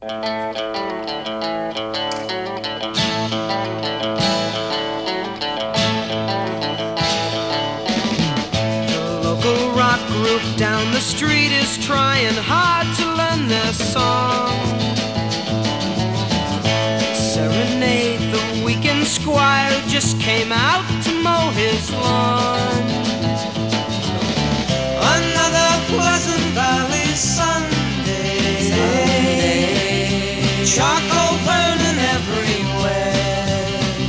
The local rock group down the street is trying hard to learn their song. Serenade the weekend squire who just came out to mow his lawn. Another Pleasant Valley Sunday. Charcoal burning everywhere.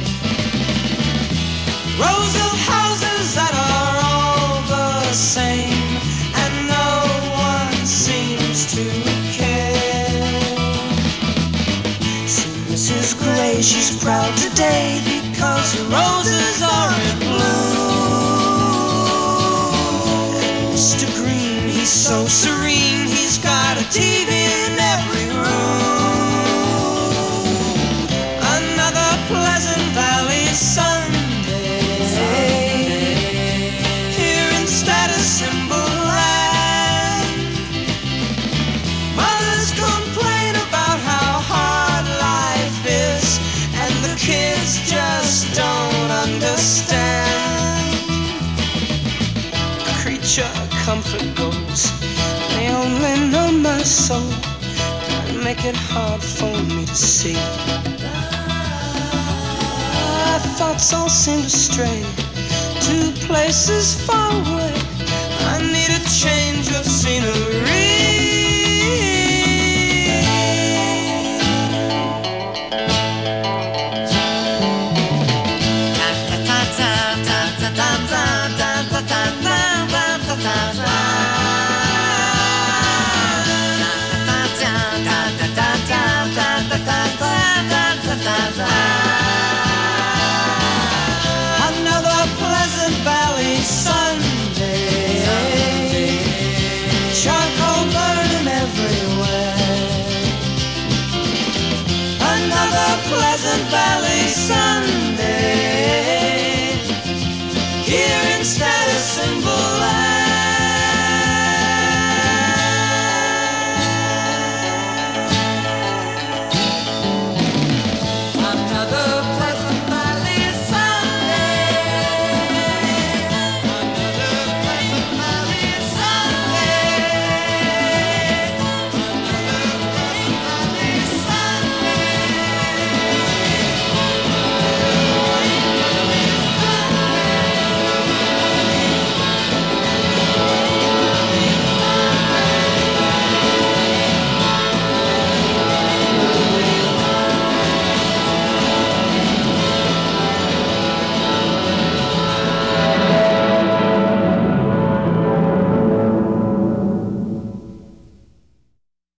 Rows of houses that are all the same, and no one seems to care. See Mrs. Gray, she's proud today because the roses are in bloom. And Mr. Green, he's so serene, he's got a TV in every room. Another Pleasant Valley Sunday. Here in Status Symbol Land, mothers complain about how hard life is, and the kids just don't understand. Creature comfort goes, they only know my soul and make it hard for me to see. My thoughts all seem to stray to places far away. I need a change of scenery. Another Pleasant Valley Sunday. Charcoal burning everywhere. Another Pleasant Valley Sunday.